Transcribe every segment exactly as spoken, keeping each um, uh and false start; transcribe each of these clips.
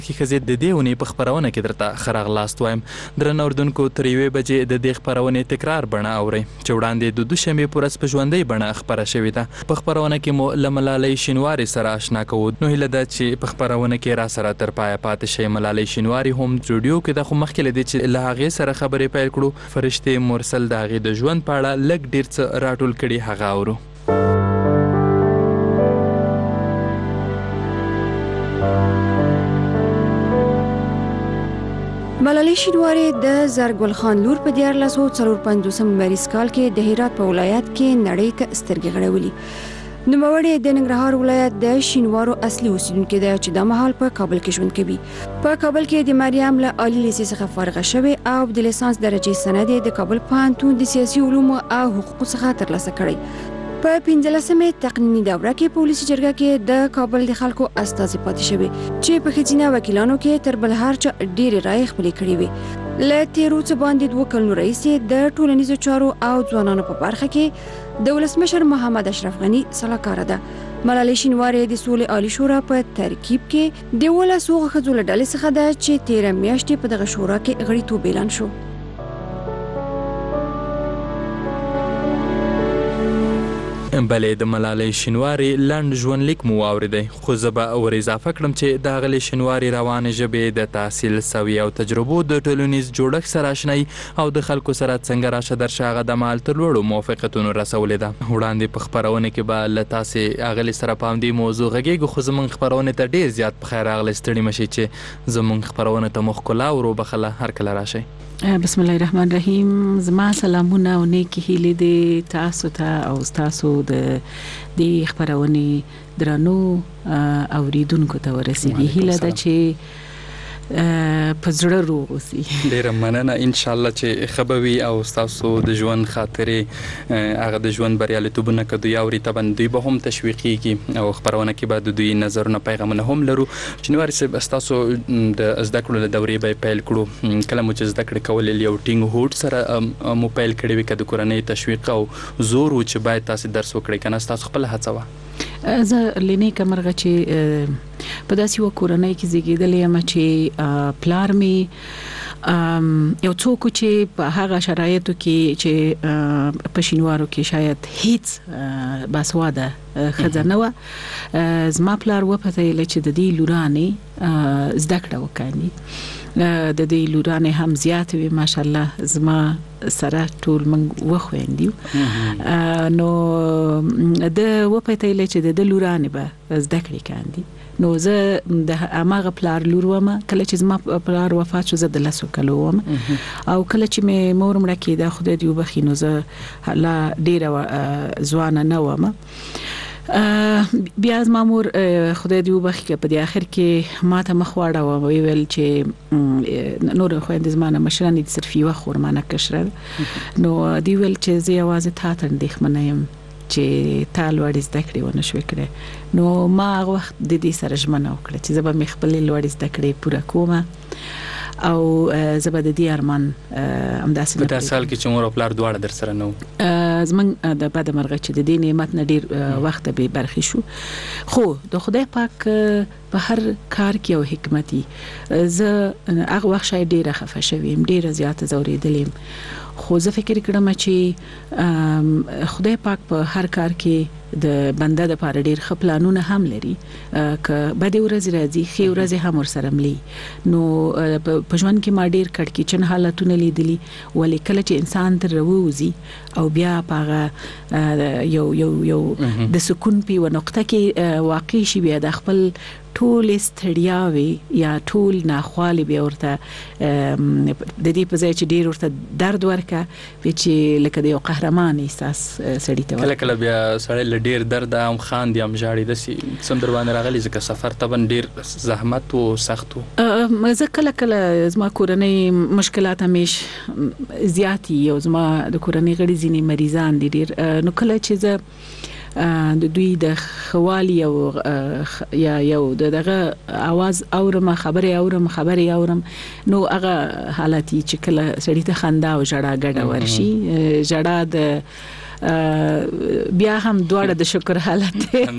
کې ښځې د دې اونۍ په خپرونه کې درته ښه راغلاست وایم. درنو اردونکو، تر یوې بجې د دې خپرونې تکرار بڼه اورئ چې وړاندې د دوشنبې په ورځ په ژوندۍ بڼه خپره شوې ده. په خپرونه کې مو له ملالۍ شینواري سره آشنا کوو. نو هیله ده چې په خپرونه کې را سره تر پایه پاتې شئ. ملالۍ شینواري هم سټوډیو کې ده، خو مخکې له دې چې له هغې سره خبرې پیل کړو، فرشتې مرسل د هغې د ژوند په اړه لږ ډېر څه راټول کړي، هغه اورو. ملالۍ شینواري د زرګل خان لور په دیارلس سوه څلور پنځوسم لمریز کال کې د هرات په ولایت کې نړۍ ته سترګې غړولې. نوموړې د ننګرهار ولایت د شینوارو اصلي اوسیدونکې ده چې د مهال په کابل کې ژوند کوي. په کابل کې د مریم له عالی لیسې څخه فارغه شوې او د لیسانس درجې سند د کابل پوهنتون د سیاسي علومو او حقوقو څخه ترلاسه کړی. په پنځلسمې تقنیني دوره کې په ولسي جرګه کې د کابل د خلکو استازي پاتې شوې چې په ښځینه وکیلانو کې تر بل هر چا ډېرې رایې خپلې کړې وې. له تیرو څه باندې دوه کلونو راهیسې د ټولنیزو چارو او ځوانانو په برخه کې د ولسمشر محمد اشرف غني سلاکاره ده. ملالۍ شینواري د سولې عالی شورا په ترکیب کې د ولسو ښځو له ډلې څخه ده چې تیره میاشتې په دغه شورا کې غړیتوب اعلان شو. بلې د ملالۍ شینواري لنډ ژوندلیک مو واورېدی، خو زه به ور اضافه کړم چې د هغې شینواري روانې ژبې د تحصیل سوي او تجربو د ټولنیز جوړښت سره اشنایي او د خلکو سره څنګه راشه درشه هغه د مهال تر لوړو موافقتونو رسولې ده. وړاندې په خپرونه کې به له تاسې هغلې سره په همدې موضوع غږېږو، خو زموږ خپرونې ته ډېر زیات په خیر راغلی. ستړي مه شئ چې زموږ خپرونه ته مو ښکلا ور وبخله. هر کله راشئ. بسم الله الرحمن الرحیم. زما سلامونه او نیکی هیلې دې تاسو ته او تاسو د دې خپرونې درنو اوریدونکو ته ورسیږي. هیله ده چې په زړه روغ اوسئ. ډېره مننه. انشاءالله چې ښه به وي او ستاسو د ژوند خاطرې هغه د ژوند بریالیتوبونه که دوی اوري طبعا دوی به هم تشویقیږي او خپرونه کې به د دوی نظرونه پیغامونه هم لرو. شینواري صاحب، ستاسو د زده کړو له دورې به پیل کړو. کله مو چې زده کړې کولې یو ټینګ هوډ سره مو پیل کړې وي که د کورنۍ تشویق او زور و چې باید تاسې درس وکړئ، که نه ستاسو خپله هڅه وه؟ زه لنې کمرغه چې په داسې یوه کورنۍ کې زیږېدلې یم چې پلار مې یو څوک چې په هغه شرایطو کې چې په شینوارو کې شاید هیڅ باسواده ښځه نه وه. زما پلار وپتیله چې د دې لورانې زده کړه وکاندي. د دې لورانې هم زیات وي ماشاءالله، زما سره ټول موږ وخویندي. نو د وپتیله چې د لورانې به زده کړې کاندي. نو زه د هماغه پلار لور وم. کله چې زما پلار وفات شو زه د لسو کلو وم، او کله چې مې مور مړه کېده خدای دې وبخي نو زه لا ډېره ځوانه نه وم. بیا زما مور خدای دې وبخي که په دې اخر کې ما ته مخ واړوه، ویل چې نور خویندې زما نه مشرانې دي، صرف یوه خور ما نه کشره. نو دې ویل چې زه یوازې تا ته اندېښمنه یم چې تا لوړې زده کړې ونه شوې کړې. نو ما هغه وخت د دې سره ژمنه وکړه چې زه به مې خپلې لوړې زده کړې پوره کوم او زه به د دې ارمان همداسې په داسې حال کې چې مور او پلار دواړه در سره نه وو. زموږ د بده مرغه چې د دې نعمت نه ډېر وخت بې برخې شو، خو د خدای پاک په هر کار کې یو حکمت وي. زه هغه وخت شاید ډېره خفه شوې یم، ډېره زیاته ځورېدلې یم، خو زه فکر کړم چې خدای پاک په هر کار کې د بنده د پاره ډېر ښه پلانونه هم لري. که بدې ورځې راځي ښې ورځې هم ورسره ملي. نو په ژوند کې ما ډېر کړکېچن حالتونه لیدلي، ولې کله چې انسان تر راووځي او بیا په هغه یو یو یو د سکون په یوه نقطه کې واقع شي، بیا د خپل ټول ستړیاوي یا ټول ناخوالي بیا ورته د دې په ځای چې ډېر ورته درد ورکه چې لکه د یو قهرمان احساس سړي ته کله کله بیا سړی له ډېر درده هم خاندي هم ژاړي. داسې څه در باندې راغلی ځکه سفر طبعا ډېر زحمت و سخت و. زه کله کله زما کورنۍ مشکلات همیش زیات دي او زما د کورنۍ غړي ځینې مریضان دي ډېر. نو کله چې زه د دوی د خوالي او یا یو دغه आवाज اورم، خبرې اورم خبرې اورم نو هغه حالتي چې کله سړی ته خندا او ژړا ګډه ورشي. ژړا د بیا هم دواړه د شکر حالت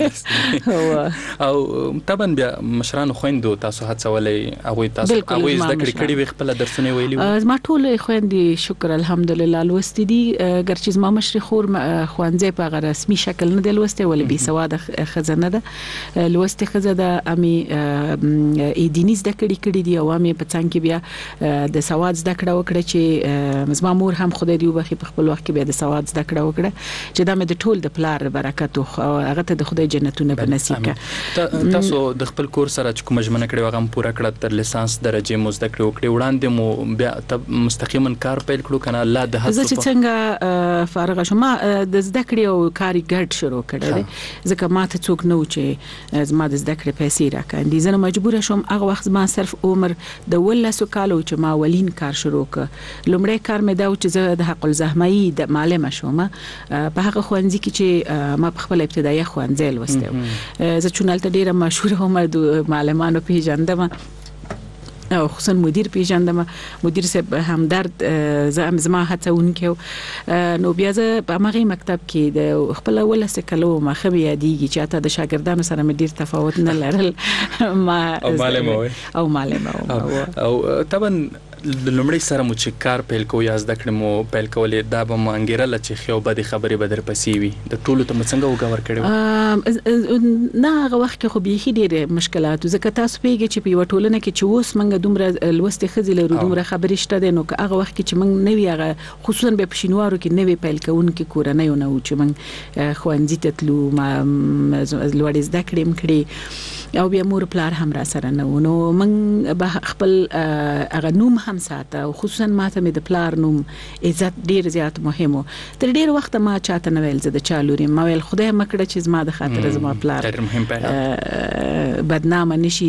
او طبعا بیا مشرانو خويندو تاسو هڅولې هغه تاسو هغه زده کړې کړې وي خپل درسونه ویلي ما ټول خويندې شکر الحمدلله لوستې دي ګرچې زما مشر خور خوانځي په غیر رسمي شکل نه دی لوستې ولې بي سواده خزانه ده لوستې خزه ده امي دیني زده کړې کړې دي او امي په څنګه کې بیا د سواد زده کړه وکړه چې زما مور هم خدای دی وبخي په خپل وخت کې بیا د سواد زده کړه وکړه چې دا مې د ټول د پلار برکت او هغه ته د خدای جنتونه په نصیب کړه تاسو د خپل کور سره چې کوم ژمنه کړې وغه پوره کړه تر لیسانس درجه مو زده کړې وکړې وړاندې مو بیا مستقیما کار پیل کړو کنه الله د هڅو زه چې څنګه فارغ شوم د زده کړې او کاري ګډ شروع کړل ځکه ما ته څوک نو چې زما د زده کړې پیسې راکاندي زه مجبور شوم هغه وخت ما صرف عمر د ولسو کالو چې ما ولین کار شروع کړ لومړی کار مې دا چې زه د حق الزحمي د معلمه شوم په هغه خوانځي کې چې ما په خپل ابتدایي خوانځي لوسته زه چونالته ډیره مشهور هم د معلمانو پیژندم او خصوصا مدیر پیژندم مدیر صاحب همدرد زم زما هڅونکو نو بیا زه په هغه مکتب کې د خپل ولسه کلو ما خو یادېږي چې اته د شاګردانو سره مې ډیر تفاوت نه لرل ما او معلمه او معلمه او طبعا لومړی سره مو چې کار پیل کوو یا زده کړې مو پیل کولې دا به مانګیرله چې خو به د خبرې به در پسې وي د ټولو ته څنګه وګور کړو نه هغه وخت کې خو به ډېر مشکلات ځکه تاسو پیږي چې په وټولنه کې چې اوس منګه دومره لوستې خزې لرو دومره خبرې شته دي نو هغه وخت کې چې موږ نوی هغه خصوصا به پښینوارو کې نوی پیل کوونکې کورنۍ نه و چې موږ خوانځي ته تلو ما لوړې زده کړې مکړې او بیا مور پلار هم را سره نه نو موږ به خپل هغه نوم هم ساته او خصوصا ماته مې د پلار نوم عزت ډیر زیات مهمو تر ډیر وخت ما چاته نه ویل زه د چالوري ما ویل خدای مکړه چې زما د خاطر زما پلار ډیر مهم پیغام بدنامه نشي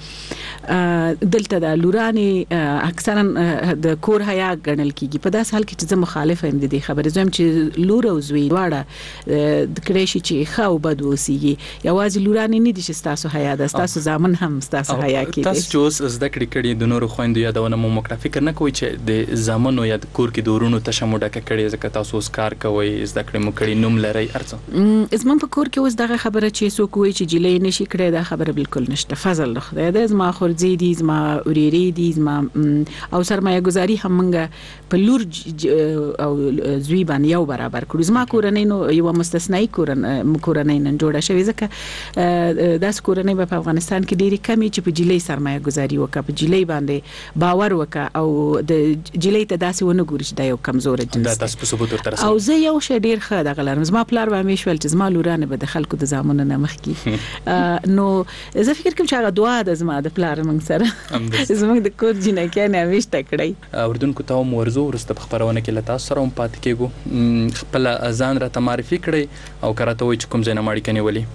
ځکه دلته د لوراني اکثرا د کور حیا ګڼل کیږي په داس حال کې چې زه مخالف یم د دې خبرې زم چې لور او زوی دواړه د کړي چې خاو بد وسیږي یوازې لوراني نه دي چې تاسو حیا د تاسو ځامن هم تاسو حیا کوي تاسو چې اوس زده کړې کړي د نورو خويندو یادونه مو مکړه فکر نه کوي چې د زامنو یا د کور کې د ورونو تشه مو ډکه کړي ځکه تاسو اوس کار کوئ زده کړې مو کړي نوم لري ارڅه زمون په کور کې اوس دغه خبره چې څوک وایي چې جلې نشي کړي دا خبره بالکل نشته فضل له خدای د زما خورځي دي زما اوريري دي زما او سرمایه گذاري هم منګه په لور او زوی باندې یو برابر کړو زما کورنۍ نو یو مستثنایی کورنۍ کورنۍ نن جوړه شوې ځکه داس کورنۍ په افغانستان کې ډېری کمی چې په جلې سرمایه گذاري وکړه په جلې باندې باور وکړه او د جلې ته داسې ونه ګوري چې دا یو کمزور جنس دا تاسو په ثبوت ورته او زه یو شی ډیر ښه دغه لرم زما پلار به مې شول چې زما لورانه به د خلکو د زامنو نه مخ کی نو زه فکر کوم چې هغه دعا د زما د پلار موږ سره زموږ د کور جنکه نه وشته کړی اوردونکو ته مو ورزو ورسته په خبرونه کې لتا سره هم پات کېګو خپل اذان را معرفي کړی او کراته وای چې کوم ځای نه ماړی کني ولي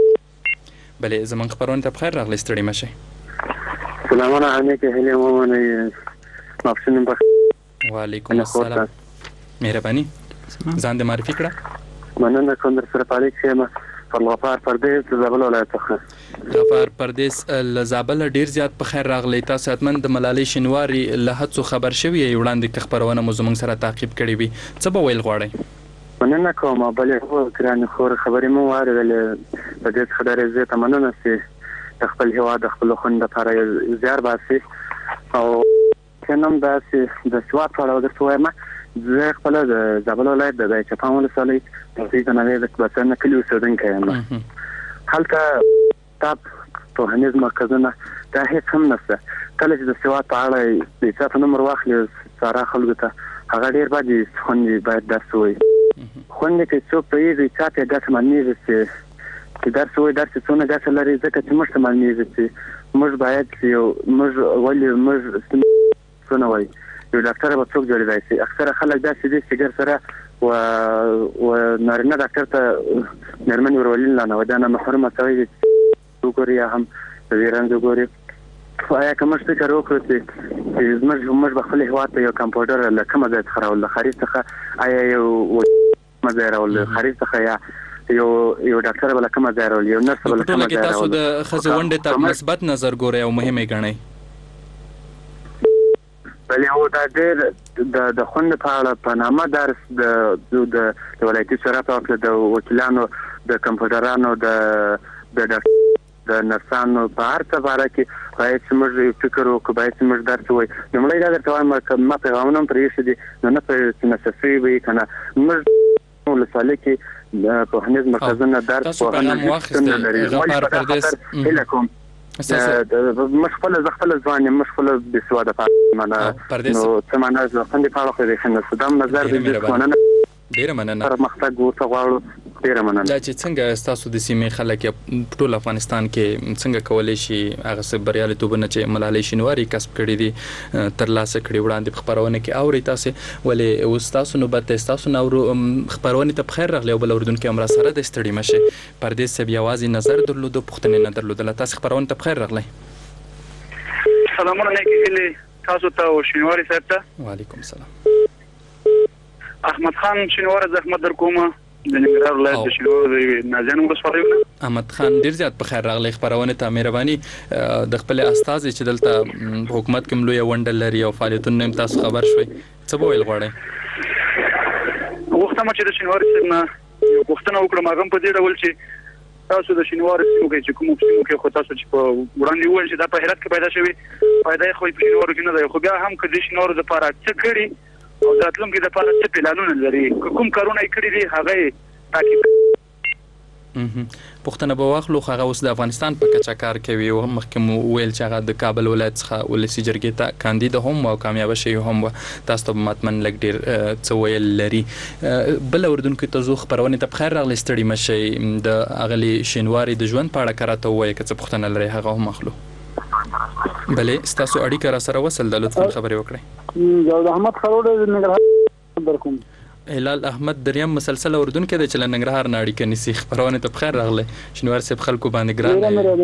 بلې زمون خبرونه ته بخیر راغلی ستړي مشه سلامونه علیکم هله مونږ مافشنم بخ وعلیکم السلام مهرباني ځان دې معرفي کړه مننه کوم در سره پالي چې پر غفار پردیس زابل ولایت څخه غفار پردیس لزابل ډیر زیات په خیر راغلی تاسو اتمن د ملالۍ شینواری له هڅو خبر شوی وړاندې خبرونه مو زموږ سره تعقیب کړي وي څه به ویل غواړئ مننه کوم بلې هو ګران خور خبرې مو واردلې په دې خبره زه ته مننه چې خپل هوا د خپل خوند لپاره زیار باسي او کنم دا چې د سواد په اړه درته وایم زه خپل د زابل ولایت د چپاون ولسوالۍ د دې نه د کبسنه کلی اوسیدونکی یم هلته تاب په هنیز مرکزونه دا هیڅ هم نشته کله چې د سواد په اړه د څه نمبر واخلي سارا خلکو ته هغه ډیر باندې خوندې باید درس وي خوندې کې څوک په دې چاته د سمانی چې چې درس وي درس څونه ګټه لري ځکه چې موږ سمانی چې موږ باید یو موږ ولې موږ څونه وایي یو ډاکټر به څوک جوړیدای شي اکثره خلک داسې دي چې ګر سره و و نارینه ډاکټر ته نرمن ورولین نه و دا نه محرمه کوي وګوري هم ویران وګوري آیا کوم څه کار وکړي چې موږ موږ په خپل هوا ته یو کمپیوټر له کومه ځای څخه راول خارج څخه آیا یو مزه راول خارج څخه یا یو یو ډاکټر بل کومه ځای راول یو نرس بل کومه ځای راول تاسو د خزوندې ته مثبت نظر ګورئ او مهمه ګڼئ بلې او دا ډېر د د خوند په اړه په نامه درس د د ولایتي شورا په وکیل د وکیلانو د کمپیوټرانو د د د نرسانو په هر څه باره کې باید موږ فکر وکړو، باید موږ درس وایي. لومړی دا درته وایم ما پیغامونه هم پرې ایښي دي نو نه په نصفي وي که نه موږ ولسوالۍ کې پوهنیز مرکزونه درس پوهنه لري. غفار پردیس هیله کوم مش خپل ز خپل ځوان مش خپل د سواده په معنا نو څه معنا ځ خوندې په اړه خو دې نه صدام نظر دې ځوانانه ډیره مننه پر مختګ ورته غواړو. ډیره مننه. دا چې څنګه تاسو د سیمې خلک ټول افغانستان کې څنګه کولای شي هغه څه بریالیتوبونه چې ملالۍ شینواري کسب کړي دي ترلاسه کړي وړاندې په خبرونه کې اوري تاسو ولې اوس تاسو نو بد تاسو نو خبرونه ته بخیر راغلی او بل اردوونکو امر سره د ستړي مشه پردیس سب یوازې نظر درلود پښتنې نه درلود تاسو خبرونه ته بخیر راغلی. سلامونه نیکي تاسو ته او شینواري صاحب ته. وعلیکم السلام. احمد خان شینوار زحمت در کومه د ننګرهار ولایت د شینوار نازیان ولسوالۍ. احمد خان ډیر زیات په خیر راغلی خبرونه ته مهرباني د خپل استاد چې دلته حکومت کوم لوی ونډه لري او فعالیتونه تاسو خبر شوي څه به ویل غواړئ؟ وختما چې د شینوار څخه یو پوښتنه وکړم هغه په دې ډول چې تاسو د شینوار څخه چې کوم څه کې خو تاسو چې په وړاندې وویل چې دا په هرات کې پیدا شوی پیدا خو په شینوار کې نه دی خو بیا هم کله شینوار د لپاره څه کړی او د اتلم کې د لپاره څه پلانونه لري کوم کارونه یې کړی دي هغه تاکي پښتنه به واخلو هغه اوس د افغانستان په کچا کار کوي او مخکې ویل چې هغه د کابل ولایت څخه ولسی جرګې ته کاندید هم او کامیاب شي هم تاسو ته متمن لګ ډیر څه ویل لري. بل اردوونکو ته زو خبرونه ته بخیر راغلی ستړي مشي د اغلی شینواري د ژوند په اړه کراته وایي که څه پښتنه لري هغه هم اخلو. بلې تاسو اړیکه را سره وصل د لطفا خبرې وکړئ. جاوید احمد خروړ ننګرهار درکوم. هلال احمد دریم مسلسل اردن کې د چل ننګرهار ناړي کې نسی خبرونه ته بخیر راغله شنوار صاحب خلکو باندې ګران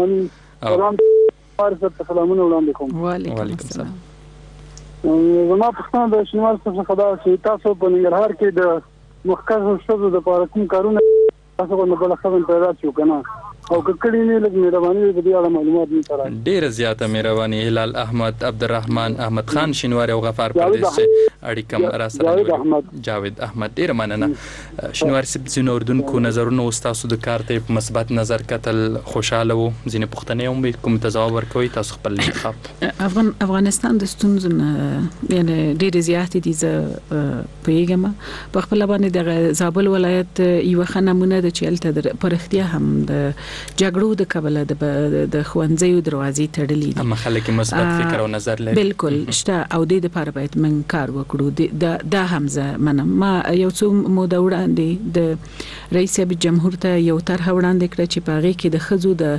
سلامونه وړاندې کوم. وعلیکم السلام. زما پښتنه د شنوار صاحب خدا چې تاسو په ننګرهار کې د مخکښ شوزو د لپاره کوم کارونه تاسو په بل خبرو پیدا شو کنه او کړي نه لګ مهرباني د دې اړه معلومات نه ترا ډیر زیاته مهرباني. هلال احمد عبدالرحمن احمد خان شینواری او غفار پردیس اړیکم را سره جاوید احمد ډیر مننه. شینواری سب زینو اردوونکو نظرونه واستاسو د کار ته په مثبت نظر کتل خوشاله وو ځینې پښتنې هم کوم تجاوب ورکوي تاسو خپل انتخاب. افغان افغانستان د ستونزو یعنی ډیر زیات دي ز پیغام په خپل باندې د زابل ولایت یو خنمونه د چلته پر اختیار هم د جګړو د کبله د د خوندزیو دروازې تړلې دي. اما خلک مثبت فکر او نظر لري. بالکل شته او د لپاره باید من کار وکړو. د دا همزه منم ما یو څو موده وړاندې د رئیس جمهور ته یو طرح وړاندې کړ چې په هغه کې د خزو د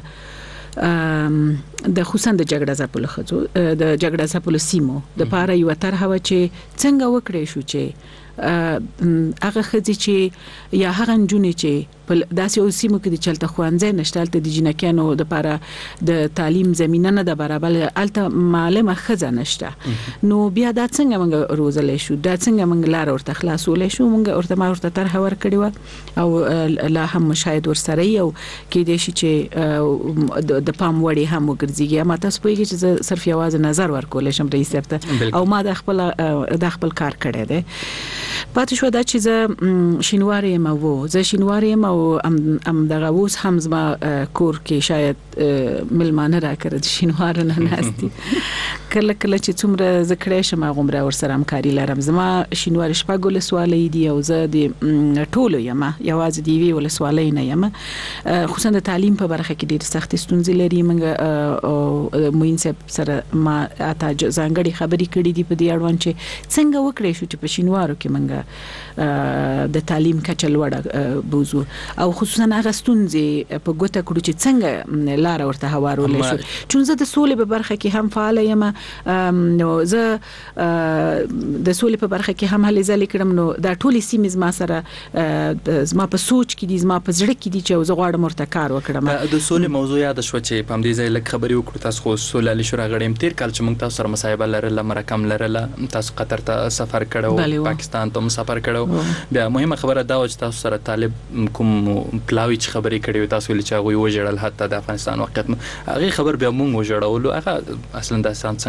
د خصوصا د جګړه ځپلو خزو د جګړه ځپلو سیمو د لپاره یو طرح و چې څنګه وکړې شو چې هغه خزي چې یا هغه جنونی چې په داسې اوسیمو کې د چلته خوانځي نشټالته د جنکانو د لپاره د تعلیم زمينه نه د برابر الته معلمه خزه نشته نو بیا دا څنګه موږ روزلې شو دا څنګه موږ لار ورته خلاصولې شو موږ ورته ما ورته طرح ورکړی و او لا هم مشاهد ورسره یو کې د شي چې د پام وړي هم وګرځي ما تاسو په کې چې صرف یوازې نظر ورکول شم رئیس ته او ما د خپل د خپل کار کړی دی. پاتې شو دا چې زه شینواری یم او زه شینواری یم او ام ام دغه اوس هم زما کور کې شاید ملمانه راکړه شینوار نه ناستي کله کله چې څومره ذکرې شم غومره ور سره همکاري لرم. زما شینوار شپږ ولسوالۍ دي او زه د ټولو یم یوازې دی وی ولسوالۍ نه یم خصوصا د تعلیم په برخه کې ډېر سخت ستونزې لري. موږ او موین صاحب سره ما اته ځانګړي خبرې کړې دي په دې اړوند چې څنګه وکړې شو چې په شینوارو کې موږ د تعلیم کچه لوړه بوزو او خصوصا هغه ستونزې په ګوته کړو چې څنګه لار ورته هوارول شو. چون زه د سولې په برخه کې هم فعال یم نو زه د سولې په برخه کې هم هلې ځلې کړم نو دا ټولې سیمې زما سره زما په سوچ کې دي زما په زړه کې دي چې زه غواړم ورته کار وکړم. د سولې موضوع یاد شو چې په همدې ځای لږ خبرې وکړو تاسو خو سولې شورا غړي تیر کال چې موږ تاسو سره مصاحبه لرله مرکم لرله تاسو قطر ته سفر کړو پاکستان ته سفر کړو بیا مهمه خبره دا و چې تاسو سره طالب کوم پلاوی چې خبرې کړې تاسو ولې چې هغه وجړل حتی د افغانستان وخت هغه خبر بیا موږ وجړولو هغه اصلا د سان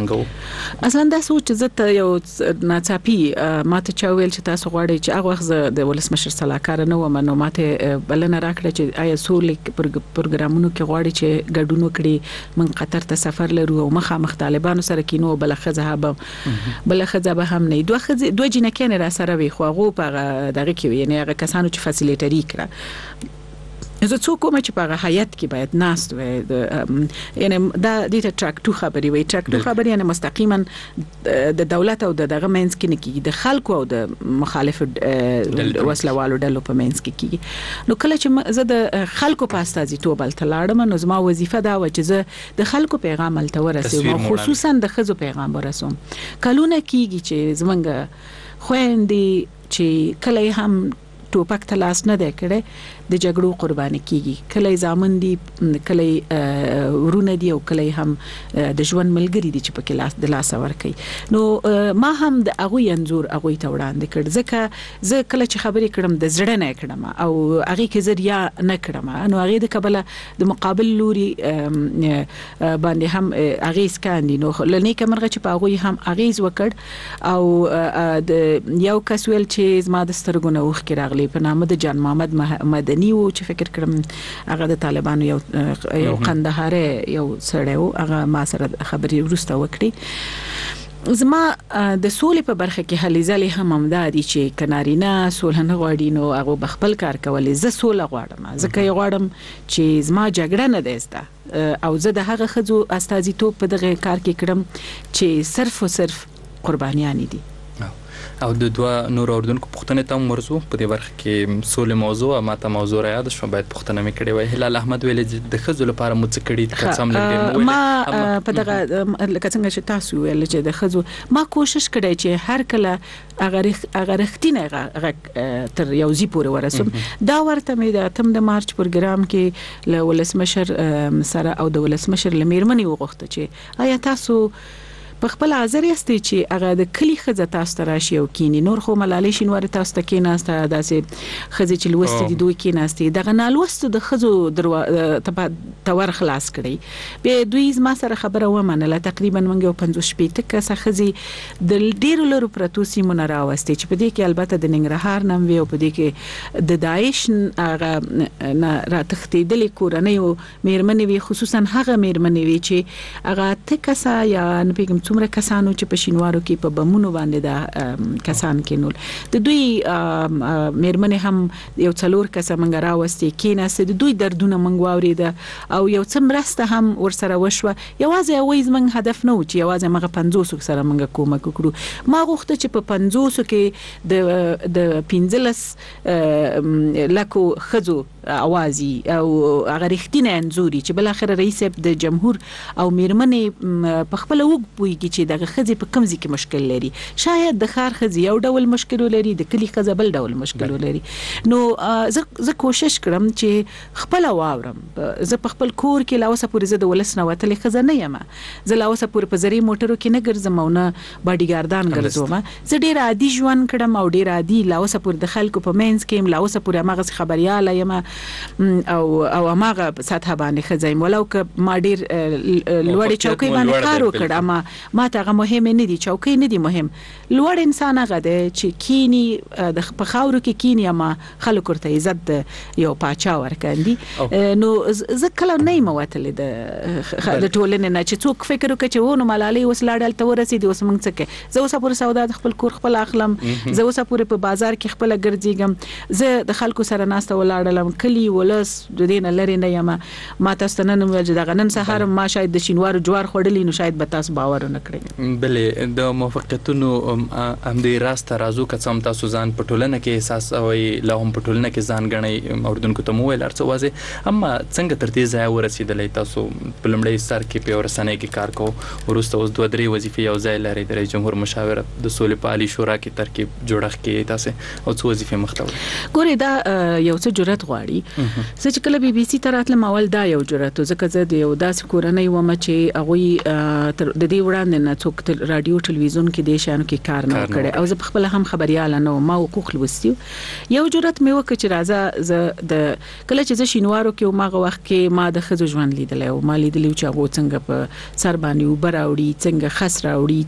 څنګه وو؟ اصلا دا سوچ زه ته یو ناڅاپي ماته چا ویل چې تاسو غواړئ چې هغه وخت د ولسمشر صلاحکار نه وم نو ماته بلنه راکړه چې آیا سولې پروګرامونو کې غواړي چې ګډون وکړي من قطر ته سفر لرو او مخامخ طالبانو سره کینو بل خزه به بل خزه به هم نه دوه خزه دوه جنکین را سره وي خو هغه په دغه کې یعنی هغه کسانو چې فاسیلیټری کړه زه څوک کوم چې په حیات کې باید ناست وي یعنی دا د ټراکټو خبري وي ټراکټو خبري یعنی مستقیما د دولت او دغه مینس کې نه کیږي د خلکو او د مخالف وسلوالو ډلو په مینس کې کیږي نو کله چې زه د خلکو په استازي توبل تلاړم نو زما وظیفه دا و چې زه د خلکو پیغام ملته ورسوم خصوصا د خزو پیغام ورسوم کلونه کیږي چې زمونږ خويندې چې کله هم ټوپک تلاس نه دی کړي د جګړو قرباني کیږي کله زامن دي کله ورونه دي او کله هم د ژوند ملګری دي چې په کلاس د لاس ور کوي نو ما هم د هغه انزور هغه ته وړاندې کړ ځکه زه کله چې خبرې کړم د زړه نه کړم او هغه کې زریا نه کړم نو هغه د قبل د مقابل لوري باندې هم هغه سکاندي نو لنی کمرغه چې په هغه هم هغه وکړ او د یو کس ویل چې زما د سترګونه وښ کې راغلی په نامه د جان محمد مدني و چې فکر کړم هغه د طالبانو یو یو قندهاري یو سړی و هغه ما سره خبرې ورسته وکړي زما د سولې په برخه کې هلې ځلې هم همداري چې کنارینه سولې نه غواړي نو هغه بخپل کار کوي زه سولې غواړم ځکه یې غواړم چې زما جګړه نه ده او زه د هغه خزو استازیتوب په دغه کار کې کړم چې صرف او صرف قربانیان دي او د دوه نور اردوونکو پښتنې ته مرزو په دې برخه کې سولې موضوع ماته موضوع را یاد شو باید پښتنه مې کړې وای هلال احمد ویل د خزو لپاره مو څه کړی د قسم لګې ما په دغه لکه څنګه چې تاسو ویل چې د خزو ما کوشش کړی چې هر کله هغه هغه رښتینه تر یو ځی پورې ورسوم دا ورته مې د اتم د مارچ پروګرام کې له ولسمشر سره او د ولسمشر لمیرمنې وغوښته چې آیا تاسو په خپل حاضر یاستئ چې هغه د کلی خزه تاسو ته راشي او کینی نور خو ملالۍ شینوار تاسو ته کې ناسته داسې خزه چې لوستي دي دوی کې ناسته دغه نالوست د خزو درو تور خلاص کړي به دوی ما سره خبره ومنله تقریبا منګ یو پنځوس شپېته کسه خزي د ډیرو لرو پروتوسی مون راوستي چې په دې کې البته د ننګرهار نام وی او په دې کې د داعش هغه را تختیدلې کورنۍ او میرمنې وی خصوصا هغه میرمنې وی چې هغه تکسا یا نه پیګم څومره کسانو چې په شینوارو کې په بمونو باندې دا کسان کېنول د دوی میرمنې هم یو څلور کسه منګ راوستي کېناسته د دوی دردونه منګ واورید او یو څه مرسته هم ورسره وشوه یوازې اویز منګ هدف نه و چې یوازې مغه پنځوس سره منګ کومک وکړو ما غوښته چې په پنځوس کې د د پنځلس لکو خزو اوازي او هغه رښتینه انزوري چې بل اخر رئیس د جمهور او میرمنې په خپل وګ پوي چې دغه خزي په کمزې کې مشکل لري شاید د خار خزي یو ډول مشکل لري د کلی خزه بل ډول مشکل لري نو زه کوشش کړم چې خپل واورم زه په خپل کور کې لاوسه پورې زه د ولسنه وتلې خزه نه یم زه لاوسه پورې په زری موټرو کې نه ګرځم او نه باډي ګاردان ګرځوم زه ډیر عادي ژوند کړم او ډیر عادي لاوسه پورې د خلکو په مینس کې لاوسه پورې ماغه خبرياله یم او او ماغه ساته باندې خزایم ولو ک ما ډیر لوړې چوکۍ باندې کار وکړم ما ته هغه مهم نه دي چوکۍ نه دي مهم لوړ انسان هغه دی چې کینی د خاورو کې کینی ما خلکو ورته عزت یو پاچا ورکاندي نو زه کله نه موتل د د ټولنې نه چې څوک فکر وکړي چې ونه ملالۍ وسلاړل ته ورسېدي اوس موږ څه کې زه اوس پور سودا د خپل کور خپل اخلم زه اوس پور په بازار کې خپل ګرځېږم زه د خلکو سره ناسته ولاړلم کلی ولس د دین لری نه یم ما تاسو نن ول د غنن سهار ما شاید د شینوار جوار خړلې نو شاید به تاسو باور نه کړی بلې د موافقتونو هم د راست رازو کڅم تاسو ځان پټولنه کې احساس او له هم پټولنه کې ځان غنۍ اوردونکو ته مو ویل ارڅ وازه اما څنګه تر دې ځای ورسېدلې تاسو په لمړی سر کې په ورسنۍ کې کار کوو ورسته اوس دوه درې وظیفې یو ځای لري د رئیس جمهور مشاور د سولې پالي شورا کې ترکیب جوړښت کې تاسو او څو وظیفې مختلف ګورې دا یو څه جرأت غواړي غواړي زه چې کله بي بي سي ته راتلم اول دا یو جرأت ځکه زه د یو داسې کورنۍ وم چې هغوی د دې وړاندې نه څوک رادیو ټلویزیون کې د شانو کې کار نه کړي او زه په خپل هم خبرياله نه ما حقوق لوستي یو جرأت مې وکړ چې راځه زه د کله چې زه شینوارو کې ماغه وخت کې ما د خزو ژوند لیدل او ما لیدل چې هغه څنګه په سر باندې وبراوړي څنګه خس راوړي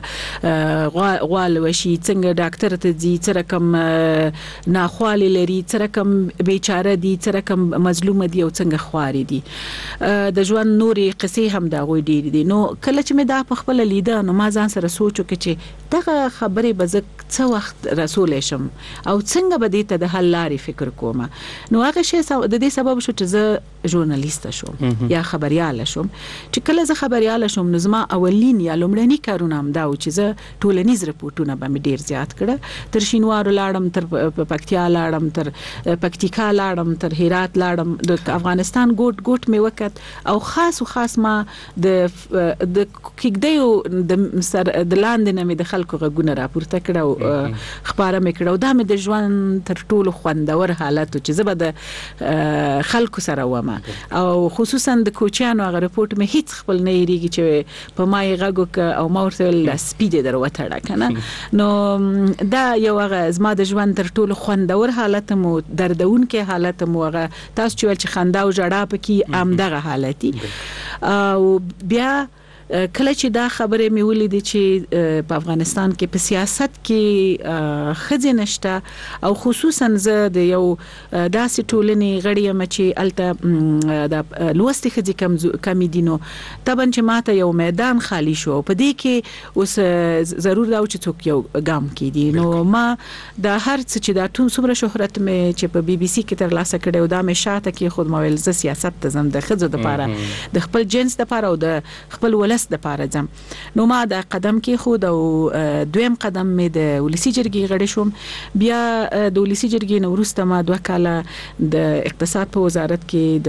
څنګه غوال وشي څنګه ډاکټر ته ځي څه رقم ناخوالي لري څه رقم بیچاره دي څه رقم مظلوم دي او څنګه خواري دي د ژوند نورې قصې هم دا غوي ډېر دي نو کله چې مې دا په خپل لیدل نو ما ځان سره سوچ وکړ چې دغه خبرې به زه څه وخت رسول شم او څنګه به دې ته د حل لارې فکر کوم نو هغه شی د دې سبب شو چې زه ژورنالیست شوم یا خبرياله شوم چې کله زه خبرياله شوم نو زما اولین یا لومړنی کارونه هم دا و چې زه ټولنیز رپورټونه به مې ډیر زیات کړه تر شینوارو لاړم تر پکتیا لاړم تر پکتیکا لاړم تر هرات لاړم د افغانستان ګوټ ګوټ مې وکړ او خاص او خاص ما د د کېږدیو د د لاندې نه مې د خلکو غږونه راپورته کړه او خبره مې کړه او دا مې د ژوند تر ټولو خوندور حالت چې زه به د خلکو سره وم او خصوصا د کوچیانو هغه رپورټ مې هیڅ خپل نه یریږي چې په ما یې غږو او ما ورته سپیډ دروته کنه نو دا یو هغه زما د ژوند تر ټولو خوندور حالت مو دردونکې حالت مو هغه تاسو چې خندا او ژړا پکې عام دغه حالتي او بیا کله چې دا خبره مې ولیدې چې په افغانستان کې په سیاست کې خځې نشته او خصوصا زه د یو داسې ټولنې غړی یم چې الته د لوستي خځې کم کمی دینو طبعا چې ماته یو میدان خالی شو په دې کې اوس ضرور دا چې څوک یو ګام کې دي نو ما د هر څه چې دا ټول څومره شهرت مې چې په بي بي سي کې تر لاسه کړې او دا مې شاته کې خود مویل ز سیاست ته زم د خځو د لپاره د خپل جنس د لپاره او د خپل ولس د پاره ځم نو ما دا قدم کې خود او دویم قدم مې د ولسی جرګې غړې شوم بیا د ولسی جرګې نو وروسته ما دوه کاله د اقتصاد په وزارت کې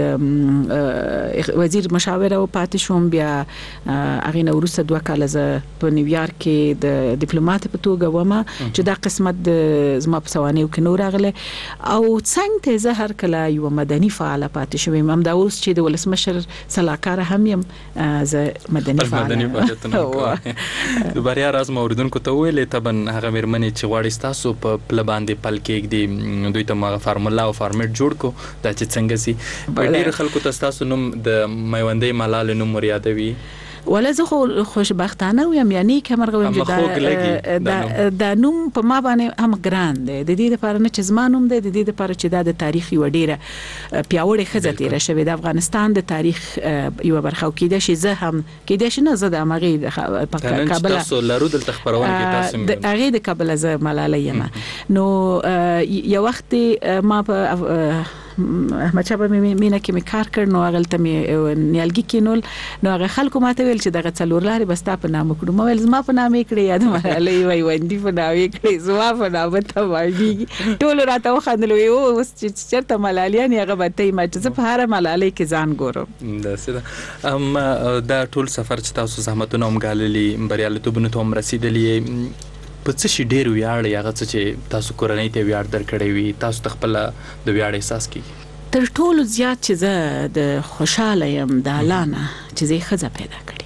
د وزیر مشاوره او پاتې شوم بیا هغه نو وروسته دوه کاله ز په نیویارک کې د ډیپلوماټ په توګه ومه چې دا قسمت د زما په سوانیو کې نور راغله او څنګه ته زه هر کله یو مدني فعال پاتې شوم هم دا اوس چې د ولسمشر صلاحکار هم یم زه مدني مدني فعالیتونه کوي د بریا راز موردونکو ته ویلې تبن هغه مېرمنې چې غواړي تاسو په پل باندې پل کې دوی ته ما فارمولا او فارمیټ جوړ کو دا چې څنګه سي په ډېر خلکو ته تاسو نوم د میوندې ملال نوم یادوي ولا زه خو خوشبختانه ویم یعنی کمرغه ویم چې دا د نوم په ما باندې هم ګران دی د دې لپاره نه چې زمانوم دی د دې لپاره چې دا د تاریخ یو ډیره پیاوړې خزه تیر شوی د افغانستان د تاریخ یو برخه کې د شي زه هم کې د شي نه زه د امغه په کابل تاسو لرو د تخبرونه کې تاسو د هغه د کابل زه ملاله یم نو یو وخت ما په احمد شاه بابا مینه کې مې کار کړ نو هغه ته مې نیالګي کینول نو هغه خلکو ماته ویل چې دغه څلور لارې بس تا په نام کړو مې ویل زما په نام یې کړی یاد مې وای وندي په نام یې کړی زما په نام ته وایي ټول راته وخندل وی او چې چرته ملالیان هغه به ته ما چې په هر ملالۍ کې ځان ګورم دا سده ام دا ټول سفر چې تاسو زحمتونه ومګاللي بریالیتوبونه ته هم رسیدلې په څه شي ډېر ویاړ یا هغه څه چې تاسو کورنۍ ته ویاړ درکړی وي تاسو خپل د ویاړ احساس کیږي تر ټولو زیات چې زه د خوشاله یم د اعلانه چې زه خزه پیدا کړی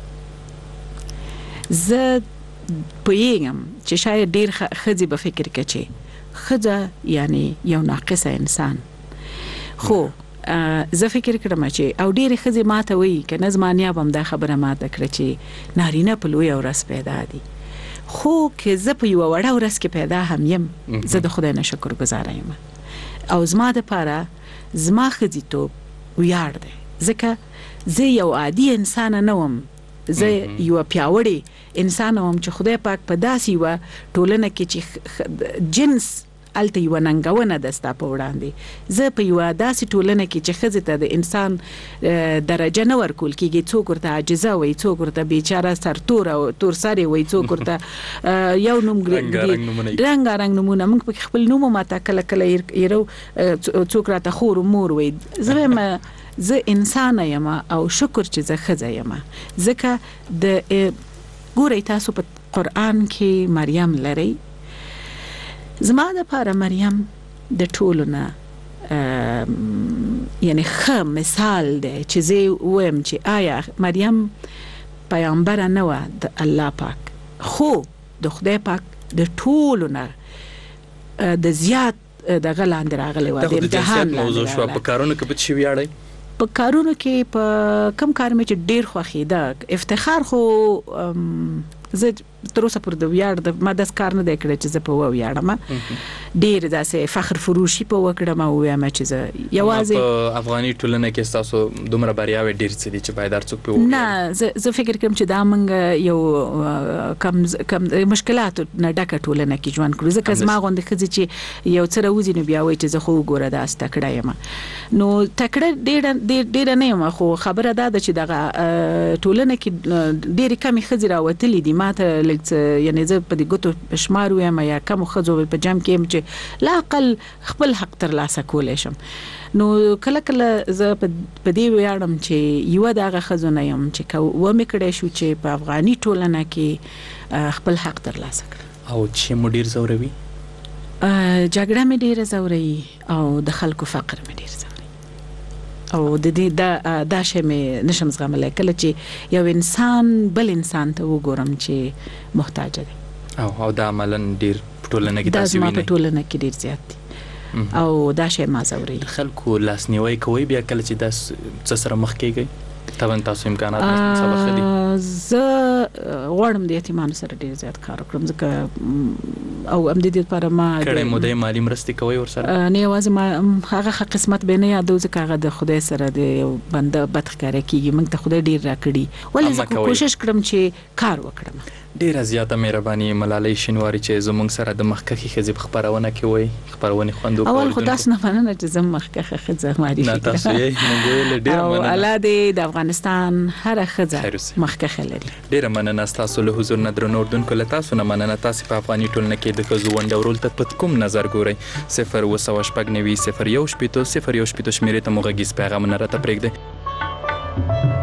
زه پوهیږم چې شاید ډېر خځې به فکر کوي چې خزه یعنی یو ناقصه انسان خو زه فکر کړم چې او ډېر خځې ماته وایي که نه زما نیا به هم دا خبره ماته کړه چې نارینه په لویه ورځ پیدا دي خو که زه په یوه وړه ورځ کې پیدا هم یم زه د خدای نه شکر گزاره یم او زما دپاره زما ښځیتوب ویاړ دی ځکه زه یو عادي انسانه نه وم زه یوه پیاوړې انسانه وم چې خدای پاک په داسې یوه ټولنه کې چې جنس الته یو ننګونه د ستا په وړاندې زه په یو داسې ټولنه کې چې ښځې ته د انسان درجه نه ورکول کېږي څوک ورته عاجزه وي څوک ورته بیچاره سرتور او تور سرې وي څوک ورته یو نوم رنګارنګ نومونه موږ په خپل نوم ماته کله کله یرو څوک راته خور مور وي زه ما زه انسان یم او شکر چې زه ښځه یم ځکه د ګورئ تاسو په قرآن کې مریم لرئ زما د پاره مریم د ټولو نه یعنی ښه مثال دی چې زه وایم چې آیا مریم پیغمبر نه و د الله پاک، خو د خدای پاک د ټولو نه د زیات د غلاند راغلی و، د امتحان موضوع شو. په کارونو کې به شي ویاړی، په کارونو کې په کم کار مې چې ډیر خوښیده، افتخار خو زه تر اوسه پورې د ویاړ د ما داس کار نه دی کړی چې زه په و ویاړم، ډیر داسې فخر فروشي په وکړم او وایم چې زه یوازې په افغاني ټولنه کې ستاسو دومره بریاوې ډیر څه دي چې باید هر څوک په وکړي. نه زه زه فکر کوم چې دا موږ یو کم کم مشکلاتو نه ډکه ټولنه کې ژوند کړو، ځکه زما غوندې ښځې چې یو څه راوځي نو بیا وایي چې زه خو وګوره دا تکړه یم، نو تکړه ډېره ډېره نه یم، خو خبره دا ده چې دغه ټولنه کې ډېرې کمې ښځې راوتلې دي. ما ته لږ څه یعنې زه په دې ګوتو په شمار ویم یا کمو ښځو په جمع کې یم چې لا اقل خپل حق ترلاسه کولی شم. نو کله کله زه په دې ویاړم چې یوه د هغه ښځو نه یم چې که ومې کړی شو چې په افغاني ټولنه کې خپل حق ترلاسه کړم. او چې مو ډېر ځوروي؟ جګړه مې ډېره ځوروي او د خلکو فقر مې ډېر ځوروي، او د دې دا دا شی مې نشم زغملی کله چې یو انسان بل انسان ته وګورم چې محتاج دی. او او دا عملاً ډېر په ټولنه کې دا تاسې زما وینئ؟ په ټولنه کې ډېر زیات دي او دا شی ما ځوروي. د خلکو لاسنیوی کوئ بیا کله چې دا څه سره مخ کېږئ؟ طبعا تاسو امکانات سبا ښه دي. زه غواړم د یتیمانو سره ډېر زیات کار وکړم، ځکه او هم د دې لپاره ما کړی مو دی مالي مرستې کوئ ورسره؟ نه یوازې ما هغه ښه قسمت به نه یادو، ځکه هغه د خدای سره د یو بنده بد ښکاره کېږي، موږ ته خدای ډېر راکړي، ولې زه کوشش کړم چې کار وکړم. ډیره زیاته مهرباني ملالۍ شینواري چې زموږ سره د مخکښې ښځې په خپرونه کې وایي، خپرونې خوند وکړو. اول خو داسې نه مننه چې زه مخکښه ښځه معرفي نه تاسو یې موږ ویل ډیره او مننه. الله دې د افغانستان هره ښځه مخکښه لري. ډیره مننه ستاسو له حضور نه درنو اردوونکو، له تاسو نه مننه. تاسې په افغاني ټولنه کې د ښځو ونډې او رول ته په کوم نظر ګورئ؟ صفر اوه سوه شپږ نوي صفر یو شپېته صفر یو شپېته شمېرې ته مو غږیز پیغامونه راته پرېږدئ.